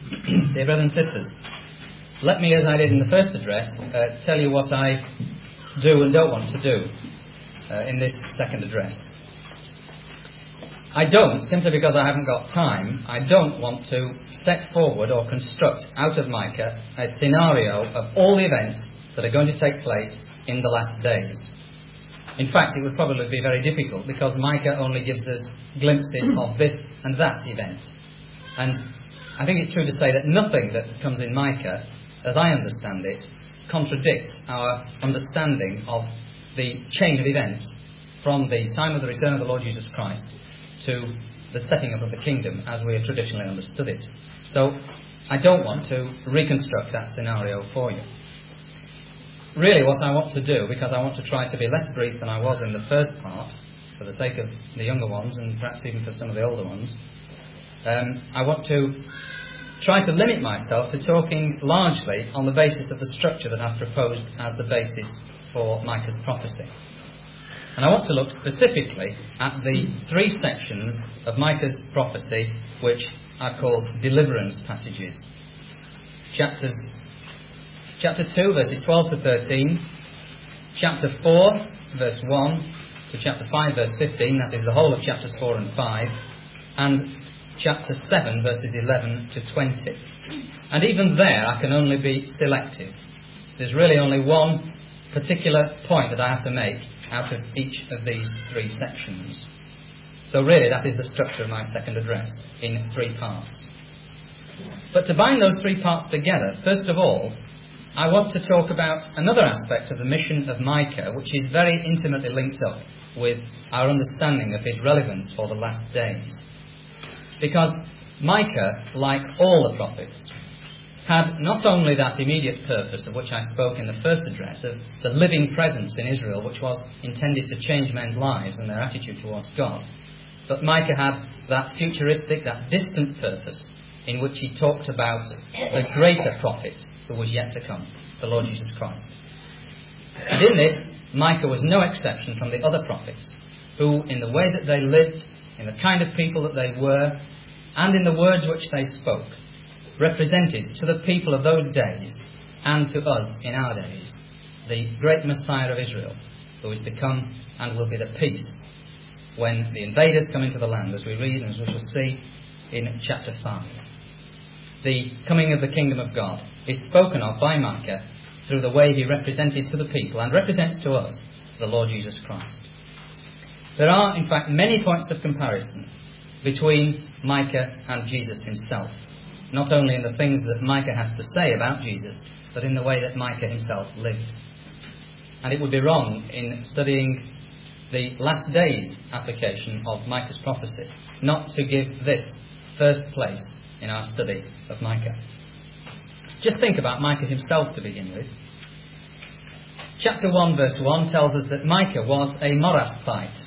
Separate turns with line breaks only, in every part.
Dear brothers and sisters, let me, as I did in the first address, tell you what I do and don't want to do in this second address. I don't, simply because I haven't got time, I don't want to set forward or construct out of Micah a scenario of all the events that are going to take place in the last days. In fact, it would probably be very difficult because Micah only gives us glimpses of this and that event. And I think it's true to say that nothing that comes in Micah, as I understand it, contradicts our understanding of the chain of events from the time of the return of the Lord Jesus Christ to the setting up of the kingdom as we have traditionally understood it. So I don't want to reconstruct that scenario for you. Really what I want to do, because I want to try to be less brief than I was in the first part, for the sake of the younger ones and perhaps even for some of the older ones, I want to try to limit myself to talking largely on the basis of the structure that I've proposed as the basis for Micah's prophecy. And I want to look specifically at the three sections of Micah's prophecy which are called deliverance passages. Chapter 2, verses 12 to 13, chapter 4, verse 1 to chapter 5, verse 15, that is the whole of chapters 4 and 5, and chapter 7, verses 11 to 20. And even there I can only be selective. There's really only one particular point that I have to make out of each of these three sections. So really that is the structure of my second address, in three parts. But to bind those three parts together, first of all, I want to talk about another aspect of the mission of Micah, which is very intimately linked up with our understanding of his relevance for the last days. Because Micah, like all the prophets, had not only that immediate purpose of which I spoke in the first address, of the living presence in Israel, which was intended to change men's lives and their attitude towards God, but Micah had that futuristic, that distant purpose in which he talked about the greater prophet who was yet to come, the Lord Jesus Christ. And in this, Micah was no exception from the other prophets, who, in the way that they lived, in the kind of people that they were, and in the words which they spoke, represented to the people of those days, and to us in our days, the great Messiah of Israel, who is to come and will be the peace when the invaders come into the land, as we read and as we shall see in chapter 5. The coming of the kingdom of God is spoken of by Micah through the way he represented to the people and represents to us the Lord Jesus Christ. There are, in fact, many points of comparison between Micah and Jesus himself, not only in the things that Micah has to say about Jesus, but in the way that Micah himself lived. And it would be wrong in studying the last days application of Micah's prophecy not to give this first place in our study of Micah. Just think about Micah himself to begin with. Chapter 1 verse 1 tells us that Micah was a Morathite.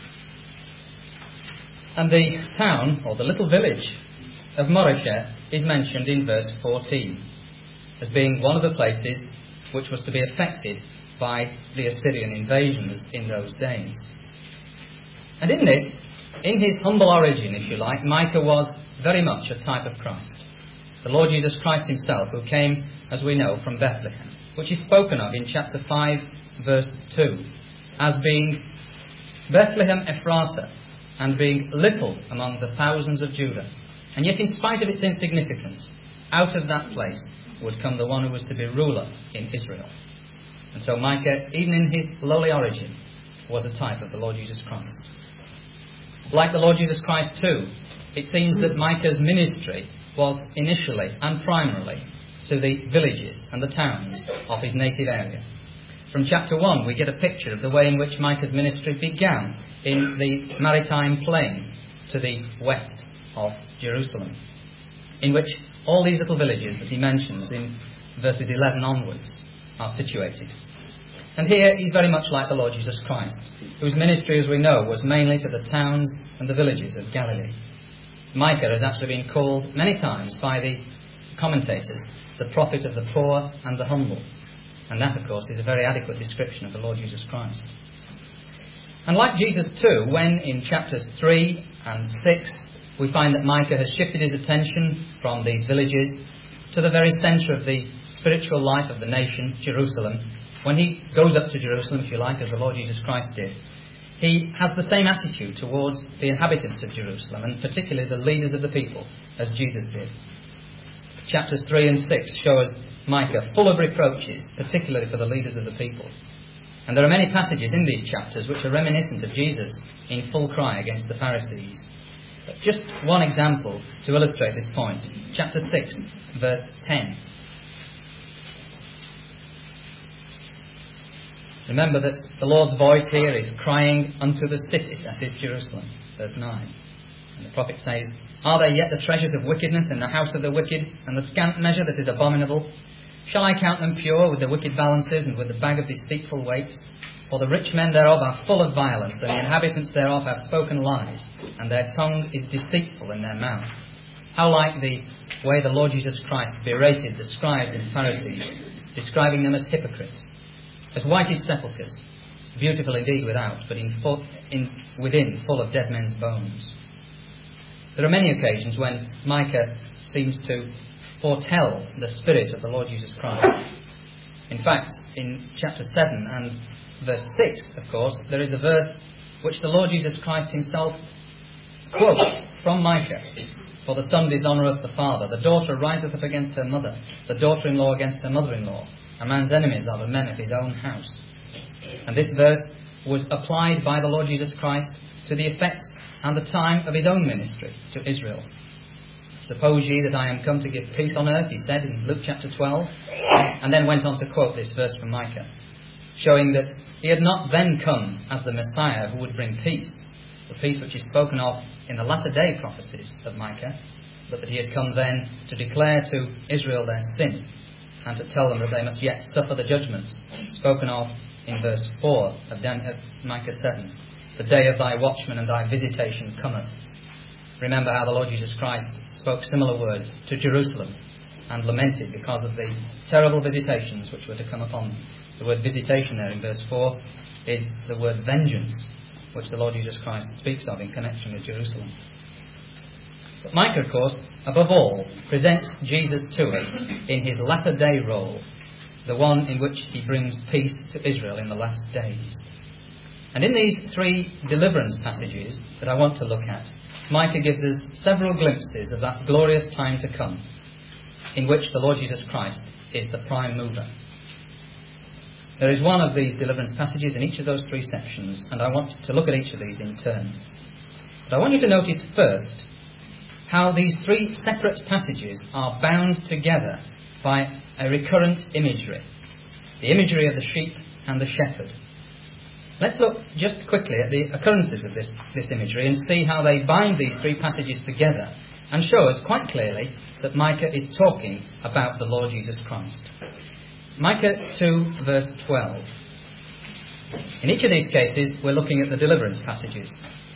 And the town, or the little village of Moresheth, is mentioned in verse 14 as being one of the places which was to be affected by the Assyrian invasions in those days. And in this, in his humble origin, if you like, Micah was very much a type of Christ. The Lord Jesus Christ himself, who came, as we know, from Bethlehem, which is spoken of in chapter 5, verse 2, as being Bethlehem Ephratah, and being little among the thousands of Judah. And yet, in spite of its insignificance, out of that place would come the one who was to be ruler in Israel. And so Micah, even in his lowly origin, was a type of the Lord Jesus Christ. Like the Lord Jesus Christ too, it seems that Micah's ministry was initially and primarily to the villages and the towns of his native area. From chapter 1 we get a picture of the way in which Micah's ministry began in the maritime plain to the west of Jerusalem, in which all these little villages that he mentions in verses 11 onwards are situated. And here he's very much like the Lord Jesus Christ, whose ministry, as we know, was mainly to the towns and the villages of Galilee. Micah has actually been called many times by the commentators the prophet of the poor and the humble. And that, of course, is a very adequate description of the Lord Jesus Christ. And like Jesus too, when in chapters 3 and 6 we find that Micah has shifted his attention from these villages to the very centre of the spiritual life of the nation, Jerusalem. When he goes up to Jerusalem, if you like, as the Lord Jesus Christ did, he has the same attitude towards the inhabitants of Jerusalem, and particularly the leaders of the people, as Jesus did. Chapters 3 and 6 show us Micah full of reproaches, particularly for the leaders of the people. And there are many passages in these chapters which are reminiscent of Jesus in full cry against the Pharisees. But just one example to illustrate this point. Chapter 6, verse 10. Remember that the Lord's voice here is crying unto the city, that is Jerusalem. Verse 9. And the prophet says, "Are there yet the treasures of wickedness in the house of the wicked, and the scant measure that is abominable? Shall I count them pure with the wicked balances, and with the bag of deceitful weights? For the rich men thereof are full of violence, and the inhabitants thereof have spoken lies, and their tongue is deceitful in their mouth." How like the way the Lord Jesus Christ berated the scribes and Pharisees, describing them as hypocrites, as whited sepulchres, beautiful indeed without, but within full of dead men's bones. There are many occasions when Micah seems to foretell the Spirit of the Lord Jesus Christ. In fact, in chapter 7 and verse 6, of course, there is a verse which the Lord Jesus Christ himself quotes from Micah. "For the son dishonoureth the father, the daughter riseth up against her mother, the daughter-in-law against her mother-in-law. A man's enemies are the men of his own house." And this verse was applied by the Lord Jesus Christ to the effects and the time of his own ministry to Israel. "Suppose ye that I am come to give peace on earth," he said in Luke chapter 12, and then went on to quote this verse from Micah, showing that he had not then come as the Messiah who would bring peace, the peace which is spoken of in the latter day prophecies of Micah, but that he had come then to declare to Israel their sin, and to tell them that they must yet suffer the judgments spoken of in verse 4 of Micah 7. "The day of thy watchman and thy visitation cometh." Remember how the Lord Jesus Christ spoke similar words to Jerusalem and lamented because of the terrible visitations which were to come upon them. The word visitation there in verse 4 is the word vengeance, which the Lord Jesus Christ speaks of in connection with Jerusalem. But Micah, of course, above all, presents Jesus to us in his latter day role, the one in which he brings peace to Israel in the last days. And in these three deliverance passages that I want to look at, Micah gives us several glimpses of that glorious time to come, in which the Lord Jesus Christ is the prime mover. There is one of these deliverance passages in each of those three sections, and I want to look at each of these in turn. But I want you to notice first how these three separate passages are bound together by a recurrent imagery, the imagery of the sheep and the shepherd. Let's look just quickly at the occurrences of this imagery and see how they bind these three passages together and show us quite clearly that Micah is talking about the Lord Jesus Christ. Micah 2 verse 12. In each of these cases we're looking at the deliverance passages.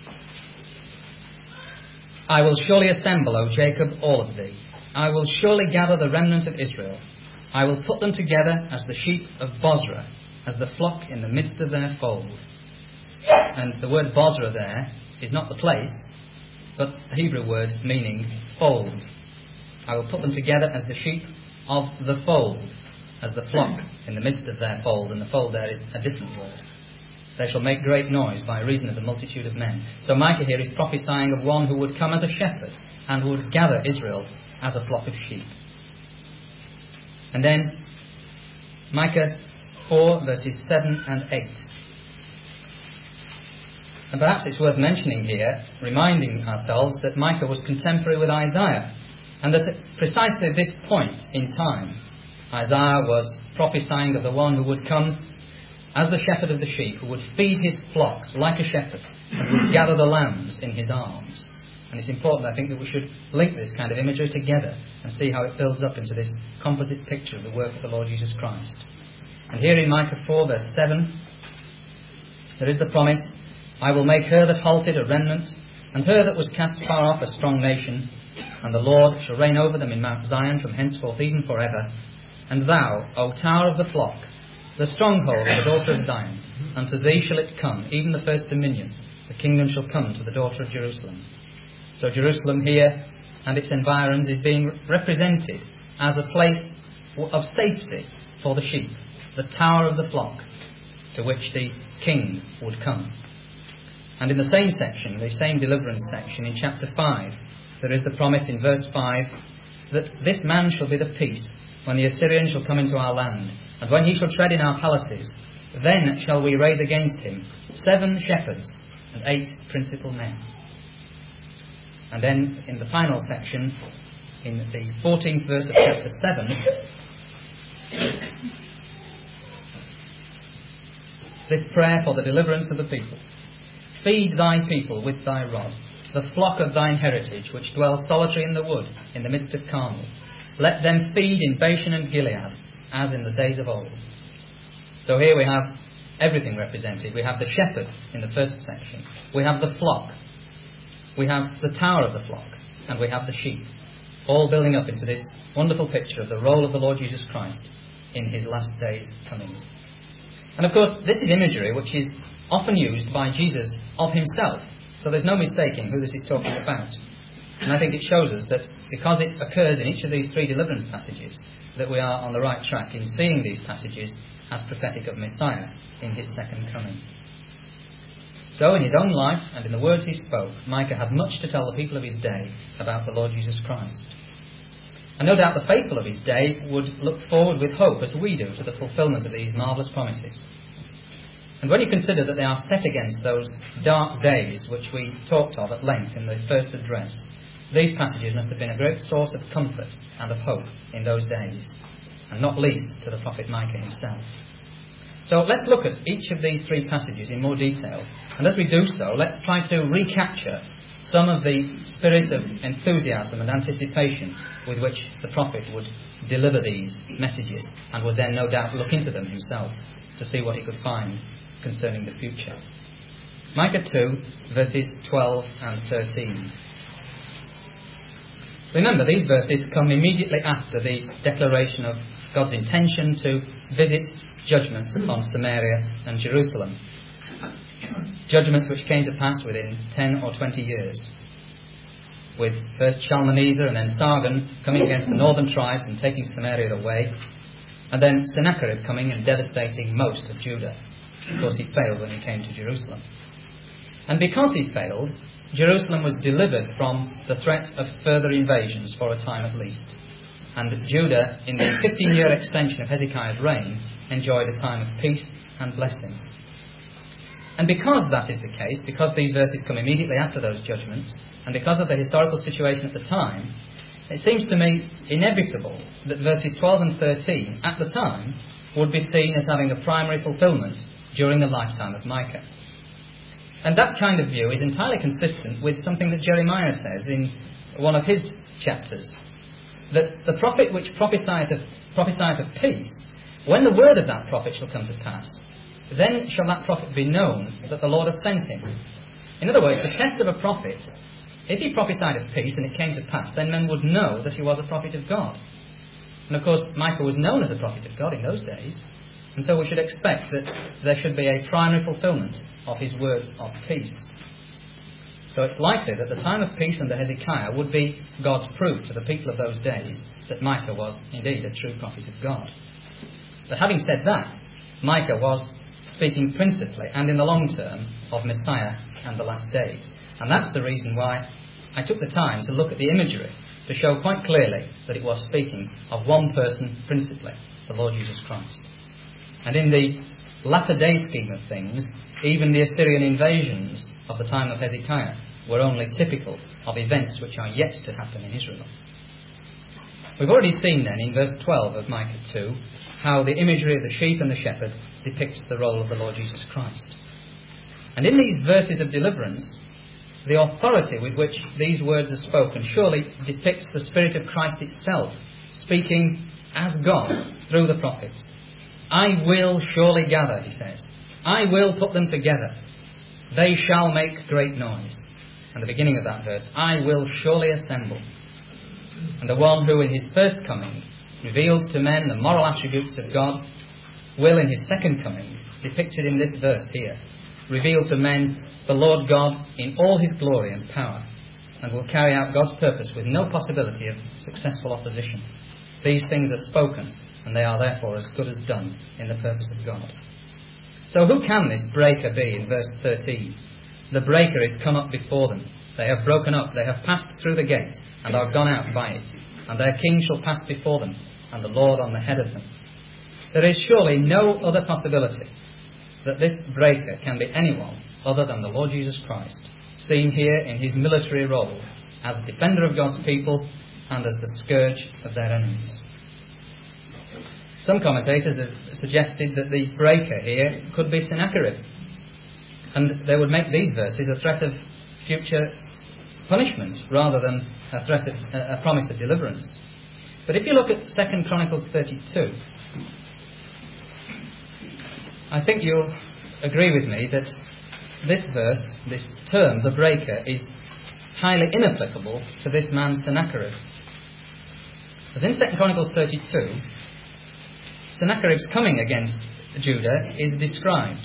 "I will surely assemble, O Jacob, all of thee. I will surely gather the remnant of Israel. I will put them together as the sheep of Bozrah, as the flock in the midst of their fold." And the word Bozrah there is not the place, but the Hebrew word meaning fold. "I will put them together as the sheep of the fold, as the flock in the midst of their fold." And the fold there is a different word. "They shall make great noise by reason of the multitude of men." So Micah here is prophesying of one who would come as a shepherd and would gather Israel as a flock of sheep. And then Micah 4 verses 7 and 8. And perhaps it's worth mentioning here, reminding ourselves that Micah was contemporary with Isaiah, and that at precisely this point in time, Isaiah was prophesying of the one who would come as the shepherd of the sheep, who would feed his flocks like a shepherd, and would gather the lambs in his arms. And it's important, I think, that we should link this kind of imagery together and see how it builds up into this composite picture of the work of the Lord Jesus Christ. And here in Micah 4 verse 7, there is the promise, "I will make her that halted a remnant, and her that was cast far off a strong nation, and the Lord shall reign over them in Mount Zion from henceforth even forever. And thou, O tower of the flock, the stronghold of the daughter of Zion, unto thee shall it come, even the first dominion, the kingdom shall come to the daughter of Jerusalem." So Jerusalem here and its environs is being represented as a place of safety for the sheep, the tower of the flock to which the king would come. And in the same section, the same deliverance section, in chapter 5, there is the promise in verse 5 that this man shall be the peace when the Assyrian shall come into our land, and when he shall tread in our palaces, then shall we raise against him 7 shepherds and 8 principal men. And then in the final section, in the 14th verse of chapter 7, this prayer for the deliverance of the people. Feed thy people with thy rod, the flock of thine heritage, which dwell solitary in the wood, in the midst of Carmel. Let them feed in Bashan and Gilead, as in the days of old. So here we have everything represented. We have the shepherd in the first section. We have the flock. We have the tower of the flock. And we have the sheep. All building up into this wonderful picture of the role of the Lord Jesus Christ in his last days coming. And of course, this is imagery which is often used by Jesus of himself. So there's no mistaking who this is talking about. And I think it shows us that because it occurs in each of these 3 deliverance passages, that we are on the right track in seeing these passages as prophetic of Messiah in his second coming. So in his own life and in the words he spoke, Micah had much to tell the people of his day about the Lord Jesus Christ. And no doubt the faithful of his day would look forward with hope, as we do, to the fulfilment of these marvellous promises. And when you consider that they are set against those dark days which we talked of at length in the first address, these passages must have been a great source of comfort and of hope in those days, and not least to the prophet Micah himself. So let's look at each of these 3 passages in more detail, and as we do so, let's try to recapture some of the spirit of enthusiasm and anticipation with which the prophet would deliver these messages, and would then no doubt look into them himself to see what he could find concerning the future. Micah 2, verses 12 and 13. Remember, these verses come immediately after the declaration of God's intention to visit judgments upon Samaria and Jerusalem. Judgments which came to pass within 10 or 20 years, with first Shalmaneser and then Sargon coming against the northern tribes and taking Samaria away, and then Sennacherib coming and devastating most of Judah. Of course, he failed when he came to Jerusalem. And because he failed, Jerusalem was delivered from the threat of further invasions for a time at least. And Judah, in the 15-year extension of Hezekiah's reign, enjoyed a time of peace and blessing. And because that is the case, because these verses come immediately after those judgments, and because of the historical situation at the time, it seems to me inevitable that verses 12 and 13, at the time, would be seen as having a primary fulfilment during the lifetime of Micah. And that kind of view is entirely consistent with something that Jeremiah says in one of his chapters, that the prophet which prophesieth of peace, when the word of that prophet shall come to pass, then shall that prophet be known that the Lord hath sent him. In other words, the test of a prophet, if he prophesied of peace and it came to pass, then men would know that he was a prophet of God. And of course, Micah was known as a prophet of God in those days, and so we should expect that there should be a primary fulfilment of his words of peace. So it's likely that the time of peace under Hezekiah would be God's proof to the people of those days that Micah was indeed a true prophet of God. But having said that, Micah was speaking principally and in the long term of Messiah and the last days. And that's the reason why I took the time to look at the imagery to show quite clearly that it was speaking of one person principally, the Lord Jesus Christ. And in the latter day scheme of things, even the Assyrian invasions of the time of Hezekiah were only typical of events which are yet to happen in Israel. We've already seen then in verse 12 of Micah 2 how the imagery of the sheep and the shepherd depicts the role of the Lord Jesus Christ. And in these verses of deliverance, the authority with which these words are spoken surely depicts the Spirit of Christ itself, speaking as God through the prophet. I will surely gather, he says. I will put them together. They shall make great noise. And the beginning of that verse, I will surely assemble. And the one who in his first coming revealed to men the moral attributes of God will in his second coming, depicted in this verse here, reveal to men the Lord God in all his glory and power. and will carry out God's purpose with no possibility of successful opposition. These things are spoken, and they are therefore as good as done in the purpose of God. So who can this breaker be in verse 13? The breaker is come up before them. They have broken up, they have passed through the gate, and are gone out by it. And their king shall pass before them, and the Lord on the head of them. There is surely no other possibility that this breaker can be anyone other than the Lord Jesus Christ, seen here in his military role as defender of God's people and as the scourge of their enemies. Some commentators have suggested that the breaker here could be Sennacherib, and they would make these verses a threat of future punishment rather than a threat of a promise of deliverance. But if you look at 2 Chronicles 32, I think you'll agree with me that this verse, this term, the breaker, is highly inapplicable to this man Sennacherib. As in 2 Chronicles 32, Sennacherib's coming against Judah is described.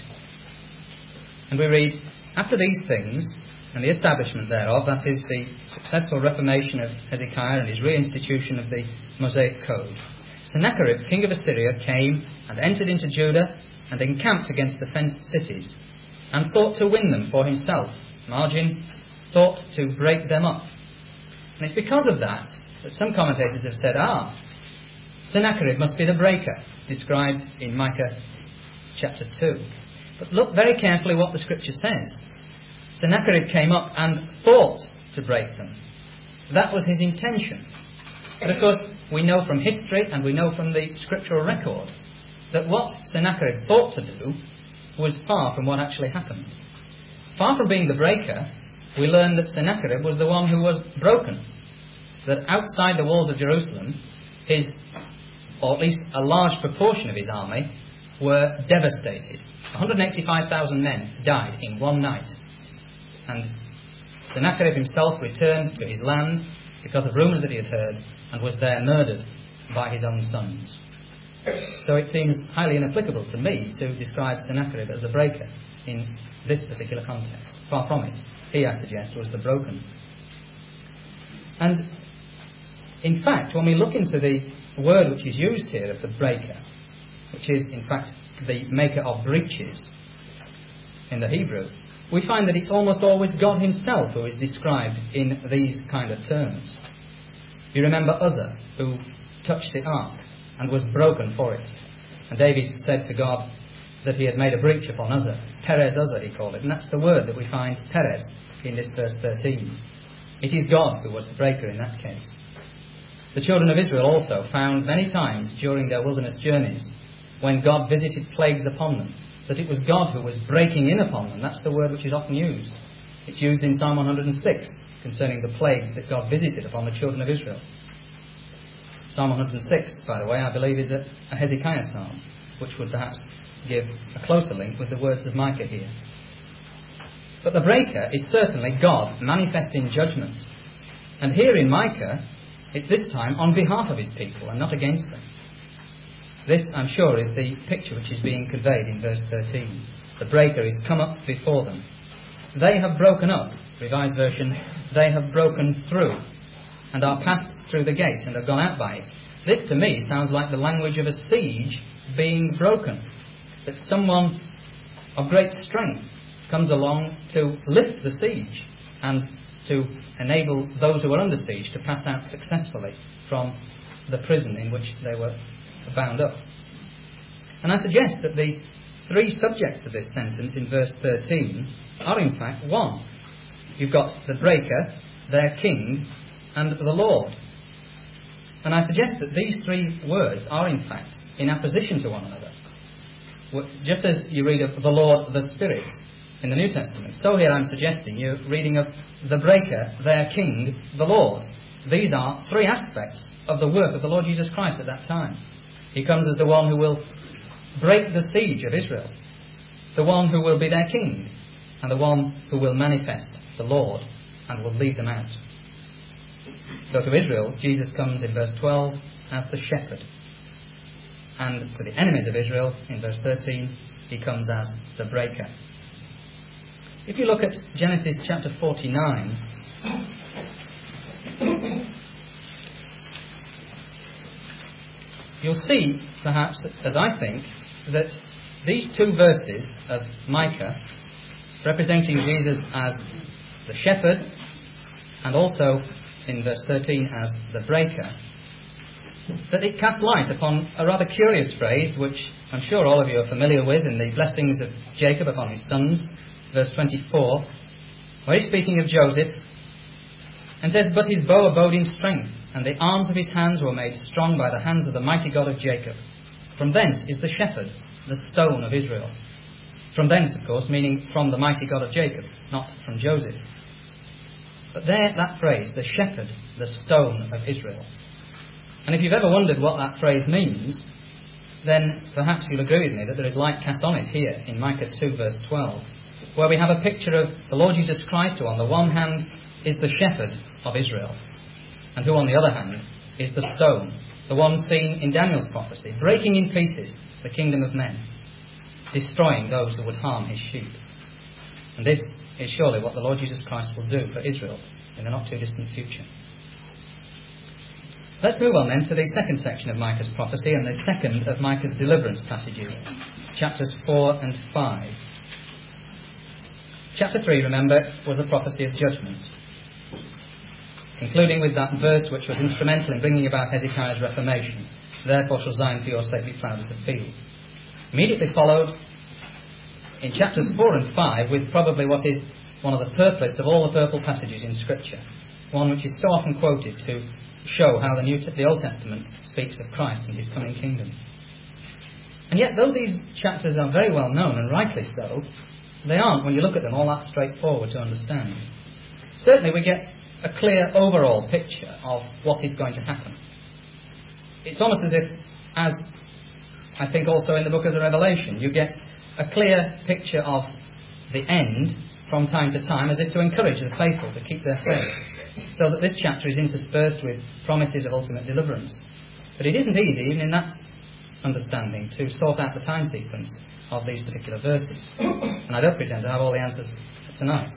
And we read, after these things, and the establishment thereof, that is, the successful reformation of Hezekiah and his reinstitution of the Mosaic Code, Sennacherib, king of Assyria, came and entered into Judah and encamped against the fenced cities, and thought to win them for himself. Margin, thought to break them up. And it's because of that some commentators have said, Sennacherib must be the breaker, described in Micah chapter 2. But look very carefully what the scripture says. Sennacherib came up and thought to break them. That was his intention. But of course, we know from history and we know from the scriptural record that what Sennacherib thought to do was far from what actually happened. Far from being the breaker, we learn that Sennacherib was the one who was broken. That outside the walls of Jerusalem, or at least a large proportion of his army, were devastated. 185,000 men died in one night. And Sennacherib himself returned to his land because of rumours that he had heard, and was there murdered by his own sons. So it seems highly inapplicable to me to describe Sennacherib as a breaker in this particular context. Far from it. He, I suggest, was the broken. And in fact, when we look into the word which is used here of the breaker, which is in fact the maker of breaches in the Hebrew, we find that it's almost always God himself who is described in these kind of terms. You remember Uzzah, who touched the ark and was broken for it. And David said to God that he had made a breach upon Uzzah. Perez Uzzah, he called it. And that's the word that we find, Perez, in this verse 13. It is God who was the breaker in that case. The children of Israel also found many times during their wilderness journeys, when God visited plagues upon them, that it was God who was breaking in upon them. That's the word which is often used. It's used in Psalm 106 concerning the plagues that God visited upon the children of Israel. Psalm 106, by the way, I believe is a Hezekiah psalm, which would perhaps give a closer link with the words of Micah here. But the breaker is certainly God manifesting judgment. And here in Micah, it's this time on behalf of his people and not against them. This, I'm sure, is the picture which is being conveyed in verse 13. The breaker is come up before them. They have broken up, Revised Version, they have broken through, and are passed through the gate, and have gone out by it. This, to me, sounds like the language of a siege being broken. That someone of great strength comes along to lift the siege, and to enable those who are under siege to pass out successfully from the prison in which they were bound up. And I suggest that the three subjects of this sentence in verse 13 are in fact one. You've got the breaker, their king, and the Lord. And I suggest that these three words are in fact in apposition to one another. Just as you read of the Lord, the Spirit in the New Testament, so here I'm suggesting you're reading of the breaker, their king, the Lord. These are three aspects of the work of the Lord Jesus Christ at that time. He comes as the one who will break the siege of Israel, the one who will be their king, and the one who will manifest the Lord and will lead them out. So to Israel, Jesus comes in verse 12 as the shepherd. And to the enemies of Israel, in verse 13, he comes as the breaker. If you look at Genesis chapter 49, You'll see, perhaps, as I think, that these two verses of Micah, representing Jesus as the shepherd, and also in verse 13 as the breaker, that it casts light upon a rather curious phrase, which I'm sure all of you are familiar with, in the blessings of Jacob upon his sons, verse 24, where he's speaking of Joseph, and says, "But his bow abode in strength, and the arms of his hands were made strong by the hands of the mighty God of Jacob. From thence is the shepherd, the stone of Israel." From thence, of course, meaning from the mighty God of Jacob, not from Joseph. But there, that phrase, the shepherd, the stone of Israel. And if you've ever wondered what that phrase means, then perhaps you'll agree with me that there is light cast on it here in Micah 2 verse 12, where we have a picture of the Lord Jesus Christ, who on the one hand is the shepherd of Israel, and who on the other hand is the stone, the one seen in Daniel's prophecy, breaking in pieces the kingdom of men, destroying those who would harm his sheep. And this is surely what the Lord Jesus Christ will do for Israel in the not too distant future. Let's move on then to the second section of Micah's prophecy and the second of Micah's deliverance passages, chapters 4 and 5. Chapter 3, remember, was a prophecy of judgment, concluding with that verse which was instrumental in bringing about Hezekiah's reformation: "Therefore shall Zion for your sake be plowed as a field." Immediately followed in chapters 4 and 5 with probably what is one of the purplest of all the purple passages in Scripture, one which is so often quoted to show how the Old Testament speaks of Christ and his coming kingdom. And yet, though these chapters are very well known, and rightly so, they aren't, when you look at them, all that straightforward to understand. Certainly we get a clear overall picture of what is going to happen. It's almost as if, as I think also in the book of the Revelation, you get a clear picture of the end from time to time, as if to encourage the faithful to keep their faith, so that this chapter is interspersed with promises of ultimate deliverance. But it isn't easy, even in that understanding, to sort out the time sequence of these particular verses. And I don't pretend to have all the answers tonight.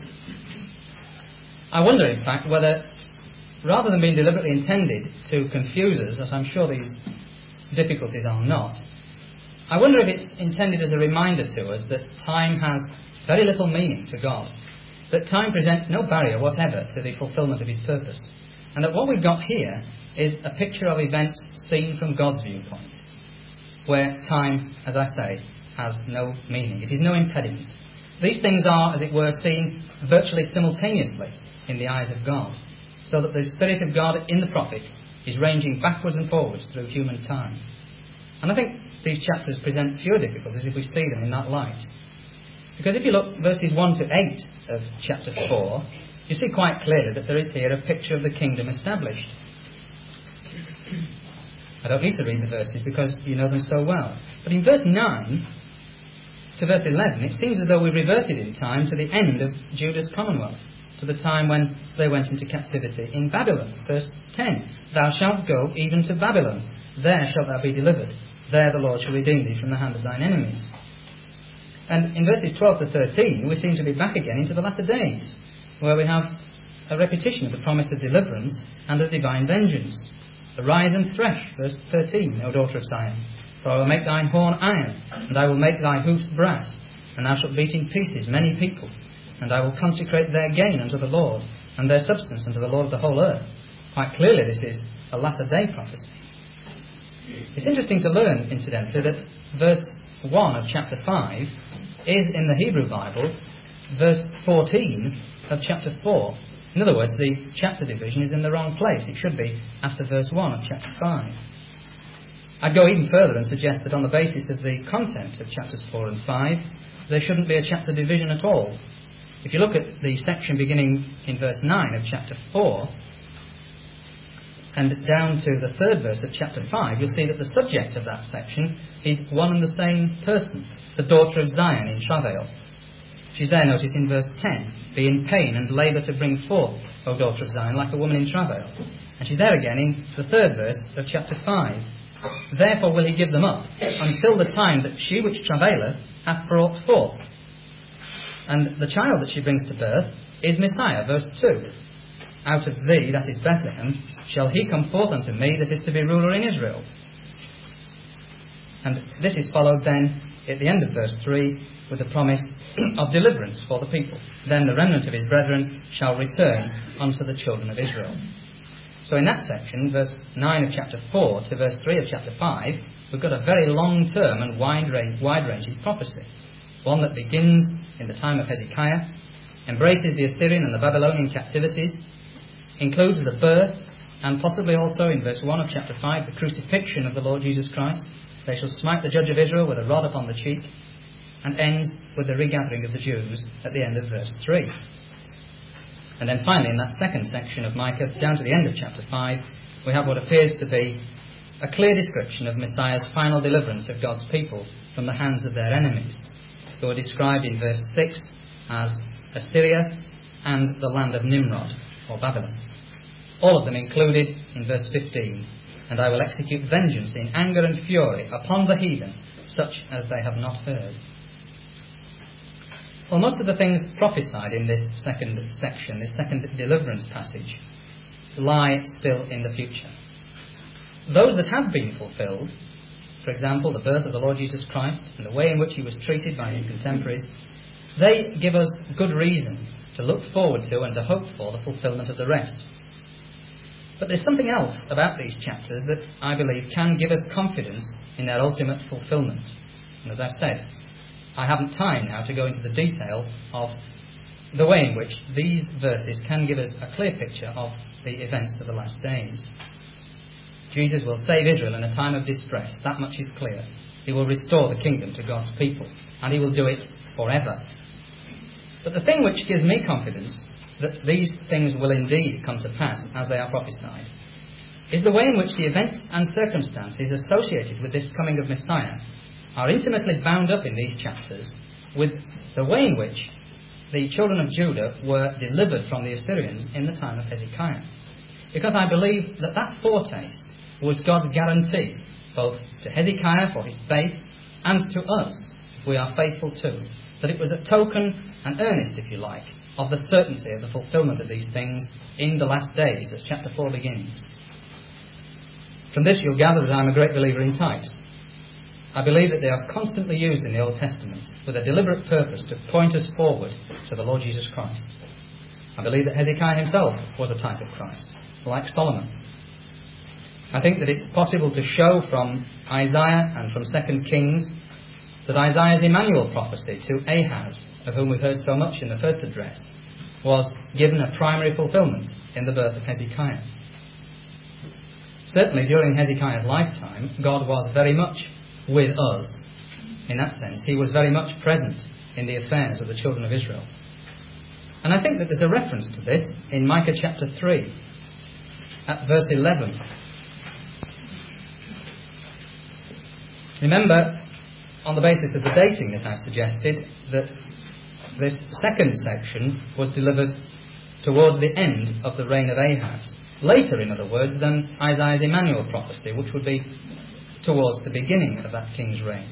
I wonder, in fact, whether, rather than being deliberately intended to confuse us, as I'm sure these difficulties are not, I wonder if it's intended as a reminder to us that time has very little meaning to God, that time presents no barrier whatever to the fulfilment of his purpose, and that what we've got here is a picture of events seen from God's viewpoint, where time, as I say, has no meaning. It is no impediment. These things are, as it were, seen virtually simultaneously in the eyes of God, so that the Spirit of God in the prophet is ranging backwards and forwards through human time. And I think these chapters present fewer difficulties if we see them in that light. Because if you look verses 1 to 8 of chapter 4, you see quite clearly that there is here a picture of the kingdom established. I don't need to read the verses because you know them so well. But in verse 9 to verse 11, it seems as though we reverted in time to the end of Judah's commonwealth, to the time when they went into captivity in Babylon. Verse 10, "Thou shalt go even to Babylon, there shalt thou be delivered. There the Lord shall redeem thee from the hand of thine enemies." And in verses 12 to 13, we seem to be back again into the latter days, where we have a repetition of the promise of deliverance and of divine vengeance. "Arise and thresh," verse 13, "O daughter of Zion, for I will make thine horn iron, and I will make thy hoofs brass, and thou shalt beat in pieces many people, and I will consecrate their gain unto the Lord, and their substance unto the Lord of the whole earth." Quite clearly this is a latter-day prophecy. It's interesting to learn, incidentally, that verse 1 of chapter 5 is, in the Hebrew Bible, verse 14 of chapter 4. In other words, the chapter division is in the wrong place. It should be after verse 1 of chapter 5. I'd go even further and suggest that on the basis of the content of chapters 4 and 5, there shouldn't be a chapter division at all. If you look at the section beginning in verse 9 of chapter 4, and down to the third verse of chapter 5, you'll see that the subject of that section is one and the same person, the daughter of Zion in travail. She's there, notice, in verse 10, "Be in pain and labour to bring forth, O daughter of Zion, like a woman in travail." And she's there again in the third verse of chapter 5. "Therefore will he give them up, until the time that she which travaileth hath brought forth." And the child that she brings to birth is Messiah, verse 2. out of thee, that is Bethlehem, shall he come forth unto me that is to be ruler in Israel. And this is followed then at the end of verse 3 with the promise of deliverance for the people. Then the remnant of his brethren shall return unto the children of Israel. So in that section, verse 9 of chapter 4 to verse 3 of chapter 5, we've got a very long-term and wide-ranging prophecy. One that begins in the time of Hezekiah, embraces the Assyrian and the Babylonian captivities, includes the birth, and possibly also in verse 1 of chapter 5, the crucifixion of the Lord Jesus Christ. They shall smite the judge of Israel with a rod upon the cheek, and ends with the regathering of the Jews at the end of verse 3. And then finally, in that second section of Micah, down to the end of chapter 5, we have what appears to be a clear description of Messiah's final deliverance of God's people from the hands of their enemies, who are described in verse 6 as Assyria and the land of Nimrod, or Babylon. All of them included in verse 15, and I will execute vengeance in anger and fury upon the heathen, such as they have not heard. Well, most of the things prophesied in this second section, this second deliverance passage, lie still in the future. Those that have been fulfilled, for example, the birth of the Lord Jesus Christ and the way in which he was treated by his contemporaries, they give us good reason to look forward to and to hope for the fulfillment of the rest. But there's something else about these chapters that I believe can give us confidence in their ultimate fulfillment. And as I've said, I haven't time now to go into the detail of the way in which these verses can give us a clear picture of the events of the last days. Jesus will save Israel in a time of distress, that much is clear. He will restore the kingdom to God's people, and he will do it forever. But the thing which gives me confidence that these things will indeed come to pass as they are prophesied is the way in which the events and circumstances associated with this coming of Messiah are intimately bound up in these chapters with the way in which the children of Judah were delivered from the Assyrians in the time of Hezekiah. Because I believe that that foretaste was God's guarantee, both to Hezekiah for his faith and to us, if we are faithful too, that it was a token, an earnest, if you like, of the certainty of the fulfillment of these things in the last days, as chapter 4 begins. From this you'll gather that I'm a great believer in types. I believe that they are constantly used in the Old Testament with a deliberate purpose to point us forward to the Lord Jesus Christ. I believe that Hezekiah himself was a type of Christ, like Solomon. I think that it's possible to show from Isaiah and from 2 Kings that Isaiah's Emmanuel prophecy to Ahaz, of whom we've heard so much in the first address, was given a primary fulfillment in the birth of Hezekiah. Certainly during Hezekiah's lifetime, God was very much with us. In that sense, he was very much present in the affairs of the children of Israel. And I think that there's a reference to this in Micah chapter 3, at verse 11. Remember, on the basis of the dating that I've suggested, that this second section was delivered towards the end of the reign of Ahaz. Later, in other words, than Isaiah's Emmanuel prophecy, which would be towards the beginning of that king's reign.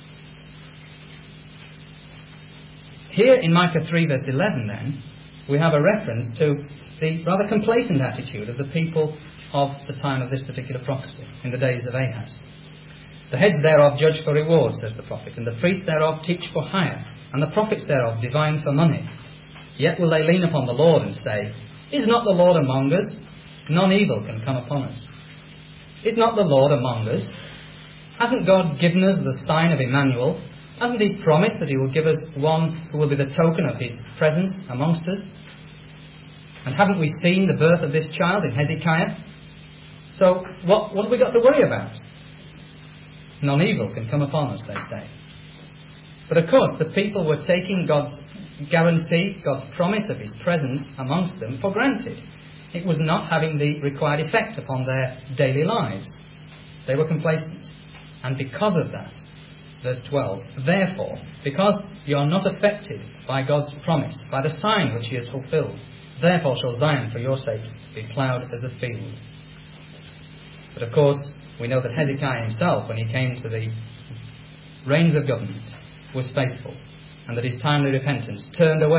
Here in Micah 3 verse 11 then, we have a reference to the rather complacent attitude of the people of the time of this particular prophecy, in the days of Ahaz. The heads thereof judge for reward, says the prophet, and the priests thereof teach for hire, and the prophets thereof divine for money. Yet will they lean upon the Lord and say, Is not the Lord among us? None evil can come upon us. Is not the Lord among us? Hasn't God given us the sign of Emmanuel? Hasn't he promised that he will give us one who will be the token of his presence amongst us? And haven't we seen the birth of this child in Hezekiah? So what have we got to worry about? None evil can come upon us, they say. But of course, the people were taking God's guarantee, God's promise of his presence amongst them for granted. It was not having the required effect upon their daily lives. They were complacent. And because of that, verse 12, therefore, because you are not affected by God's promise, by the sign which he has fulfilled, therefore shall Zion for your sake be ploughed as a field. But of course, we know that Hezekiah himself, when he came to the reins of government, was faithful, and that his timely repentance turned away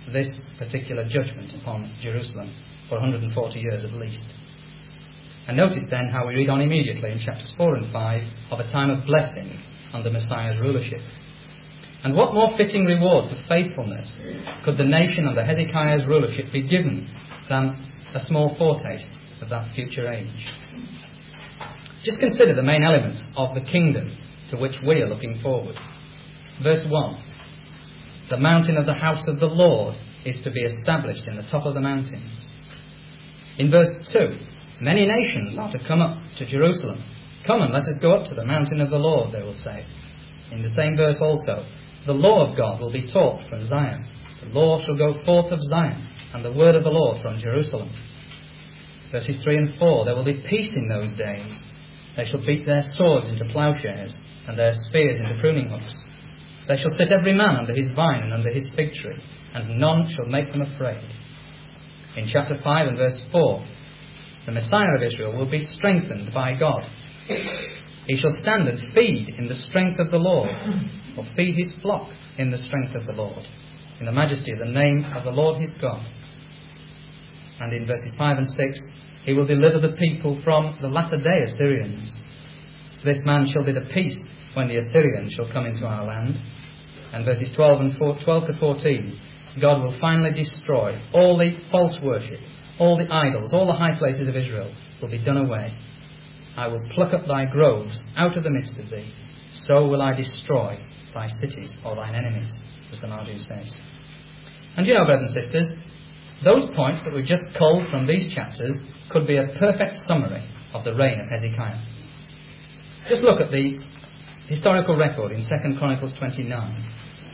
this particular judgment upon Jerusalem for 140 years at least. And notice then how we read on immediately in chapters 4 and 5 of a time of blessing under Messiah's rulership. And what more fitting reward for faithfulness could the nation under Hezekiah's rulership be given than a small foretaste of that future age? Just consider the main elements of the kingdom to which we are looking forward. Verse 1. The mountain of the house of the Lord is to be established in the top of the mountains. In verse 2, many nations are to come up to Jerusalem. Come and let us go up to the mountain of the Lord, they will say. In the same verse also, the law of God will be taught from Zion. The law shall go forth of Zion, and the word of the Lord from Jerusalem. Verses 3 and 4, there will be peace in those days. They shall beat their swords into plowshares, and their spears into pruning hooks. They shall sit every man under his vine and under his fig tree, and none shall make them afraid. In chapter 5 and verse 4, the Messiah of Israel will be strengthened by God. He shall stand and feed in the strength of the Lord, or feed his flock in the strength of the Lord, in the majesty of the name of the Lord his God. And in verses 5 and 6, he will deliver the people from the latter-day Assyrians. This man shall be the peace when the Assyrians shall come into our land. And verses 12 to 14, God will finally destroy all the false worship, all the idols, all the high places of Israel will be done away. I will pluck up thy groves out of the midst of thee, so will I destroy thy cities or thine enemies, as the margin says. And you know, brothers and sisters, those points that we've just culled from these chapters could be a perfect summary of the reign of Hezekiah. Just look at the historical record in 2 Chronicles 29.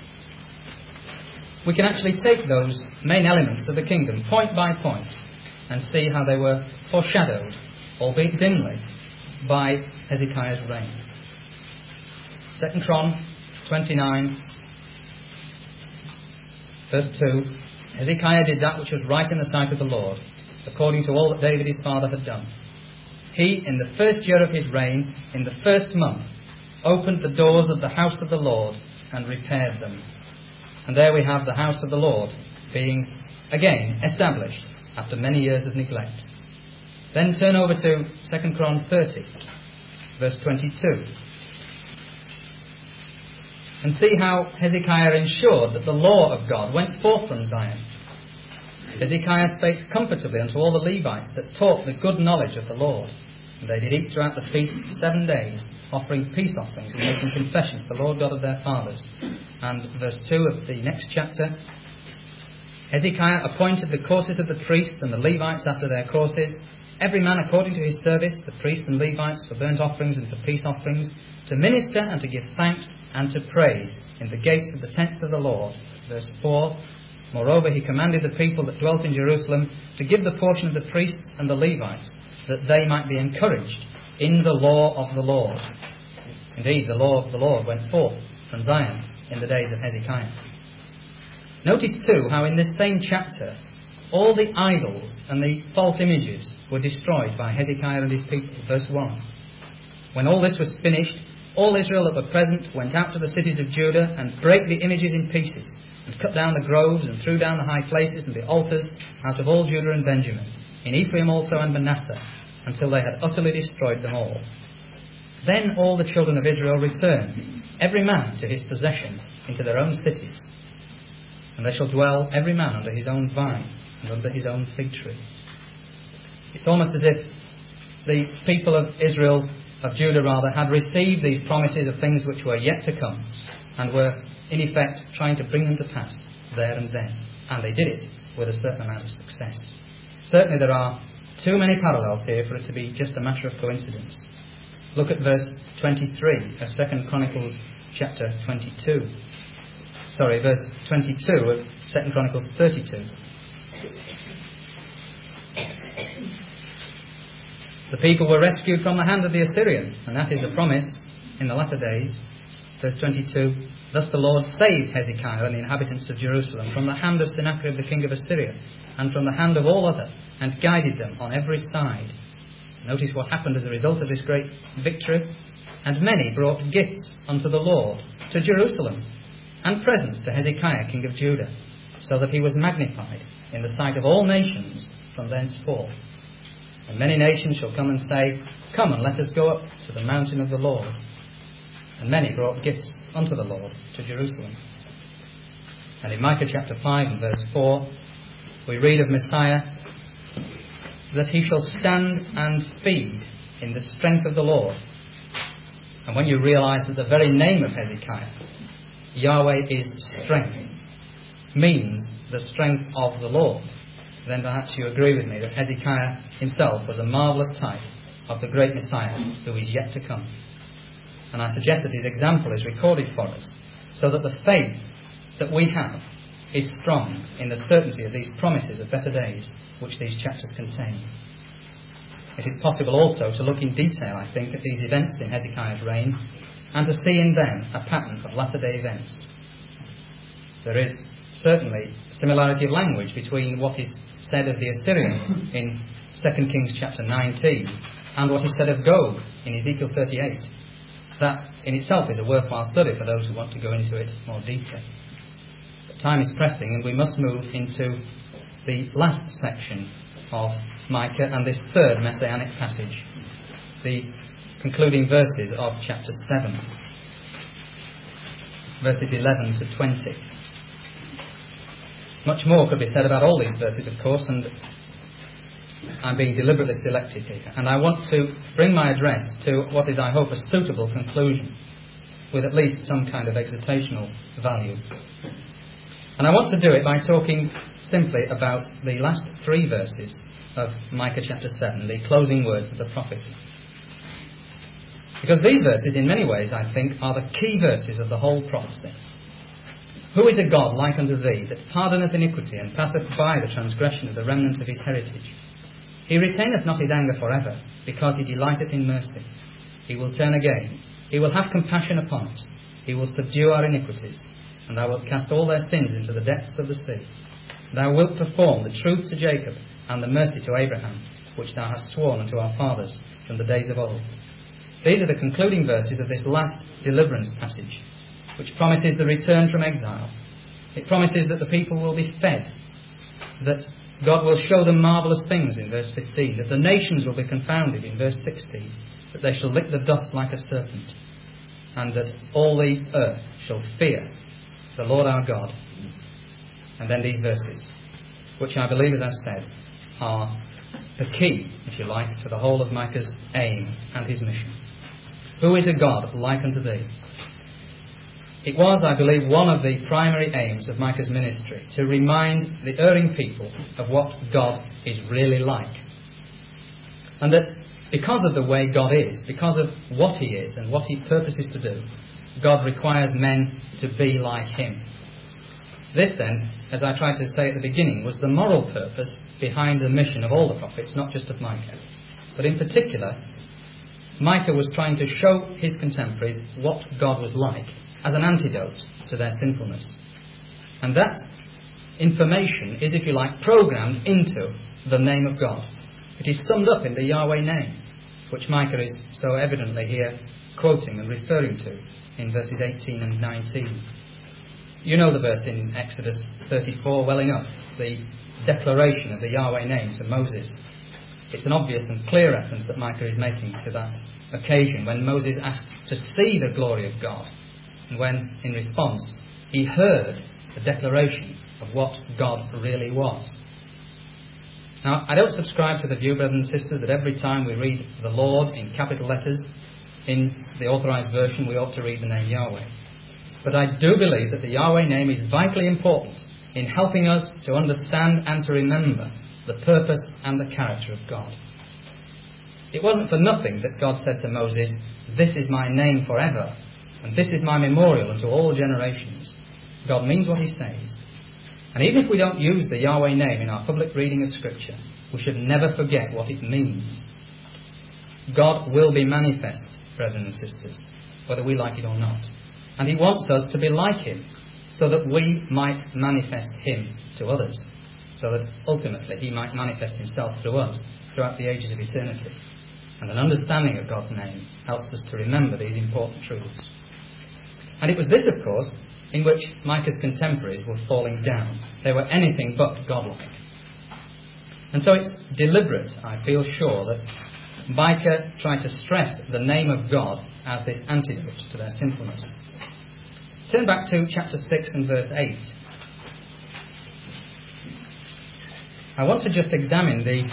We can actually take those main elements of the kingdom point by point and see how they were foreshadowed, albeit dimly, by Hezekiah's reign. 2 Chron 29 verse 2, Hezekiah did that which was right in the sight of the Lord, according to all that David his father had done. He, in the first year of his reign, in the first month, opened the doors of the house of the Lord and repaired them. And there we have the house of the Lord being again established after many years of neglect. Then turn over to 2 Chron 30, verse 22. And see how Hezekiah ensured that the law of God went forth from Zion. Hezekiah spake comfortably unto all the Levites that taught the good knowledge of the Lord. And they did eat throughout the feast 7 days, offering peace offerings and making confession to the Lord God of their fathers. And verse 2 of the next chapter, Hezekiah appointed the courses of the priests and the Levites after their courses, every man according to his service, the priests and Levites for burnt offerings and for peace offerings, to minister and to give thanks and to praise in the gates of the tents of the Lord. Verse 4, moreover he commanded the people that dwelt in Jerusalem to give the portion of the priests and the Levites, that they might be encouraged in the law of the Lord. Indeed, the law of the Lord went forth from Zion in the days of Hezekiah. Notice too how in this same chapter all the idols and the false images were destroyed by Hezekiah and his people. Verse 1. When all this was finished, all Israel that were present went out to the cities of Judah and brake the images in pieces, and cut down the groves and threw down the high places and the altars out of all Judah and Benjamin, in Ephraim also and Manasseh, until they had utterly destroyed them all. Then all the children of Israel returned, every man to his possession, into their own cities. And they shall dwell every man under his own vine and under his own fig tree. It's almost as if the people of Israel, of Judah rather, had received these promises of things which were yet to come, and were in effect trying to bring them to pass there and then. And they did it with a certain amount of success. Certainly there are too many parallels here for it to be just a matter of coincidence. Look at verse 23 of 2 Chronicles chapter 22. Verse 22 of 2 Chronicles 32. The people were rescued from the hand of the Assyrian, and that is the promise in the latter days. Verse 22, thus the Lord saved Hezekiah and the inhabitants of Jerusalem from the hand of Sennacherib the king of Assyria, and from the hand of all other, and guided them on every side. Notice what happened as a result of this great victory. And many brought gifts unto the Lord, to Jerusalem, and presents to Hezekiah king of Judah, so that he was magnified in the sight of all nations from thenceforth. And many nations shall come and say, Come and let us go up to the mountain of the Lord. And many brought gifts unto the Lord to Jerusalem. And in Micah chapter 5 and verse 4, we read of Messiah that he shall stand and feed in the strength of the Lord. And when you realise that the very name of Hezekiah, Yahweh is strength, means the strength of the Lord, then perhaps you agree with me that Hezekiah himself was a marvellous type of the great Messiah who is yet to come. And I suggest that his example is recorded for us, so that the faith that we have is strong in the certainty of these promises of better days which these chapters contain. It is possible also to look in detail, I think, at these events in Hezekiah's reign and to see in them a pattern of latter-day events. There is certainly similarity of language between what is said of the Assyrian in 2 Kings chapter 19 and what is said of Gog in Ezekiel 38. That in itself is a worthwhile study for those who want to go into it more deeply. But time is pressing and we must move into the last section of Micah and this third messianic passage, the concluding verses of chapter 7, verses 11 to 20. Much more could be said about all these verses, of course, and I'm being deliberately selected here. And I want to bring my address to what is, I hope, a suitable conclusion, with at least some kind of exhortational value. And I want to do it by talking simply about the last 3 verses of Micah chapter 7, the closing words of the prophecy. Because these verses, in many ways, I think, are the key verses of the whole prophecy. Who is a God like unto thee, that pardoneth iniquity, and passeth by the transgression of the remnant of his heritage? He retaineth not his anger for ever, because he delighteth in mercy. He will turn again. He will have compassion upon us. He will subdue our iniquities, and thou wilt cast all their sins into the depths of the sea. Thou wilt perform the truth to Jacob, and the mercy to Abraham, which thou hast sworn unto our fathers from the days of old. These are the concluding verses of this last deliverance passage, which promises the return from exile. It promises that the people will be fed, that God will show them marvellous things in verse 15, that the nations will be confounded in verse 16, that they shall lick the dust like a serpent, and that all the earth shall fear the Lord our God. And then these verses, which I believe, as I've said, are the key, if you like, to the whole of Micah's aim and his mission. Who is a God like unto thee? It was, I believe, one of the primary aims of Micah's ministry to remind the erring people of what God is really like. And that because of the way God is, because of what he is and what he purposes to do, God requires men to be like him. This then, as I tried to say at the beginning, was the moral purpose behind the mission of all the prophets, not just of Micah. But in particular, Micah was trying to show his contemporaries what God was like as an antidote to their sinfulness. And that information is, if you like, programmed into the name of God. It is summed up in the Yahweh name, which Micah is so evidently here quoting and referring to in verses 18 and 19. You know the verse in Exodus 34 well enough, the declaration of the Yahweh name to Moses. It's an obvious and clear reference that Micah is making to that occasion when Moses asked to see the glory of God, and when, in response, he heard the declaration of what God really was. Now, I don't subscribe to the view, brothers and sisters, that every time we read the Lord in capital letters in the authorized version, we ought to read the name Yahweh. But I do believe that the Yahweh name is vitally important in helping us to understand and to remember the purpose and the character of God. It wasn't for nothing that God said to Moses, "This is my name forever, and this is my memorial unto all generations." God means what he says. And even if we don't use the Yahweh name in our public reading of Scripture, we should never forget what it means. God will be manifest, brethren and sisters, whether we like it or not. And he wants us to be like him, so that we might manifest him to others, so that ultimately he might manifest himself through us throughout the ages of eternity. And an understanding of God's name helps us to remember these important truths. And it was this, of course, in which Micah's contemporaries were falling down. They were anything but godlike. And so it's deliberate, I feel sure, that Micah tried to stress the name of God as this antidote to their sinfulness. Turn back to chapter 6 and verse 8. I want to just examine the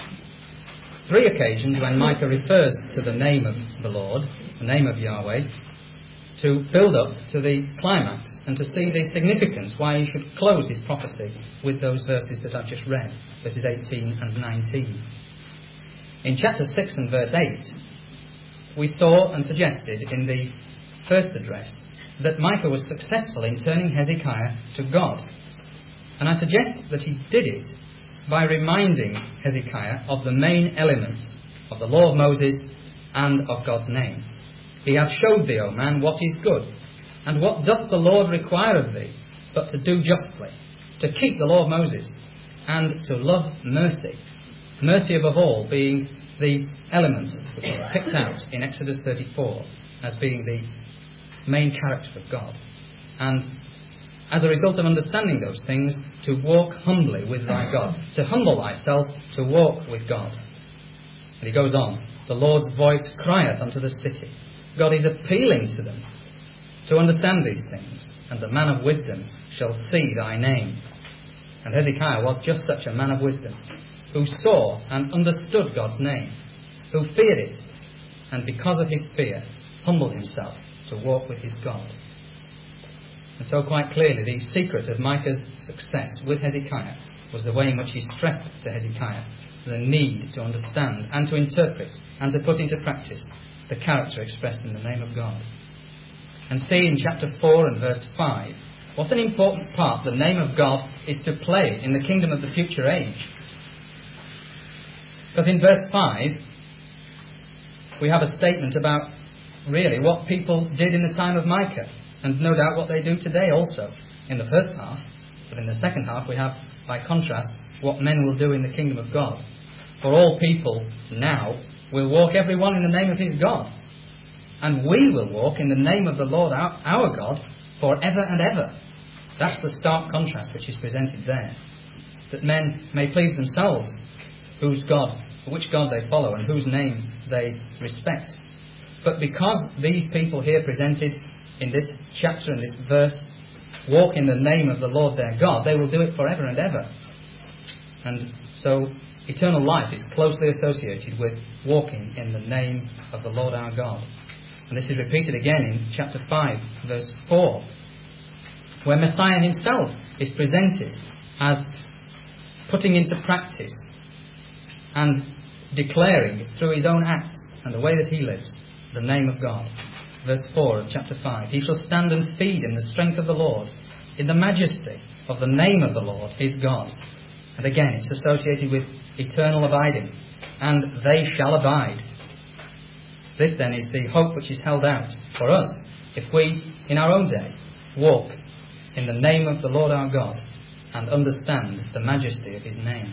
3 occasions when Micah refers to the name of the Lord, the name of Yahweh, to build up to the climax and to see the significance why he should close his prophecy with those verses that I've just read, verses 18 and 19. In chapter 6 and verse 8, we saw and suggested in the first address that Micah was successful in turning Hezekiah to God. And I suggest that he did it by reminding Hezekiah of the main elements of the law of Moses and of God's name. He hath showed thee, O man, what is good, and what doth the Lord require of thee, but to do justly, to keep the law of Moses, and to love mercy. Mercy above all being the element which is picked out in Exodus 34 as being the main character of God. And as a result of understanding those things, to walk humbly with thy God, to humble thyself, to walk with God. And he goes on, the Lord's voice crieth unto the city. God is appealing to them to understand these things, and the man of wisdom shall see thy name. And Hezekiah was just such a man of wisdom, who saw and understood God's name, who feared it, and because of his fear, humbled himself to walk with his God. And so quite clearly the secret of Micah's success with Hezekiah was the way in which he stressed to Hezekiah the need to understand and to interpret and to put into practice the character expressed in the name of God. And see in chapter 4 and verse 5 what an important part the name of God is to play in the kingdom of the future age. Because in verse 5 we have a statement about really what people did in the time of Micah, and no doubt what they do today also in the first half. But in the second half we have, by contrast, what men will do in the kingdom of God. For all people now will walk every one in the name of his God, and we will walk in the name of the Lord our God forever and ever. That's the stark contrast which is presented there. That men may please themselves which God they follow and whose name they respect. But because these people here presented in this chapter and this verse walk in the name of the Lord their God, they will do it forever and ever. And so eternal life is closely associated with walking in the name of the Lord our God. And this is repeated again in chapter 5, verse 4, where Messiah himself is presented as putting into practice and declaring through his own acts and the way that he lives the name of God. Verse 4 of chapter 5, he shall stand and feed in the strength of the Lord, in the majesty of the name of the Lord his God. And again, it's associated with eternal abiding, and they shall abide. This then is the hope which is held out for us if we, in our own day, walk in the name of the Lord our God and understand the majesty of his name.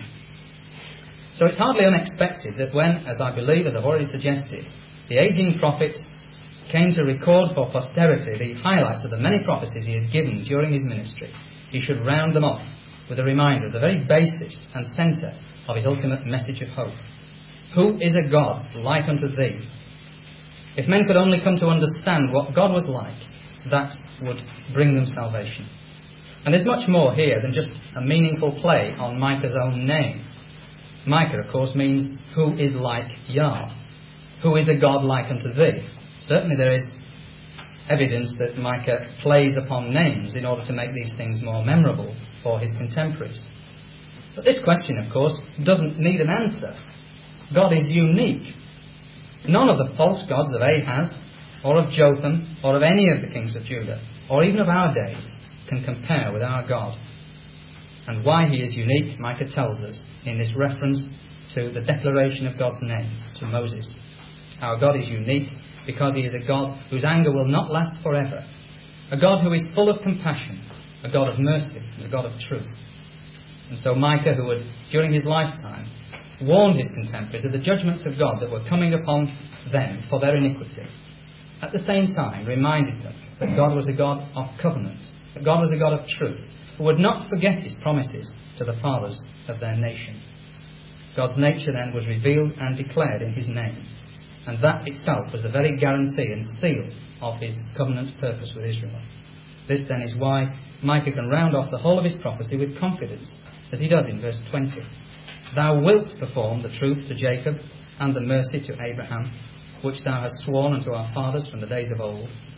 So it's hardly unexpected that when, as I believe, as I've already suggested, the aging prophet came to record for posterity the highlights of the many prophecies he had given during his ministry, he should round them off with a reminder of the very basis and centre of his ultimate message of hope. Who is a God like unto thee? If men could only come to understand what God was like, that would bring them salvation. And there's much more here than just a meaningful play on Micah's own name. Micah, of course, means who is like Yah. Who is a God like unto thee? Certainly there is evidence that Micah plays upon names in order to make these things more memorable for his contemporaries. But this question, of course, doesn't need an answer. God is unique. None of the false gods of Ahaz, or of Jotham, or of any of the kings of Judah, or even of our days, can compare with our God. And why he is unique, Micah tells us in this reference to the declaration of God's name to Moses. Our God is unique because he is a God whose anger will not last forever, a God who is full of compassion, a God of mercy, and a God of truth. And so Micah, who had, during his lifetime, warned his contemporaries of the judgments of God that were coming upon them for their iniquity, at the same time reminded them that God was a God of covenant, that God was a God of truth, who would not forget his promises to the fathers of their nation. God's nature then was revealed and declared in his name, and that itself was the very guarantee and seal of his covenant purpose with Israel. This then is why Micah can round off the whole of his prophecy with confidence, as he does in verse 20. Thou wilt perform the truth to Jacob and the mercy to Abraham, which thou hast sworn unto our fathers from the days of old,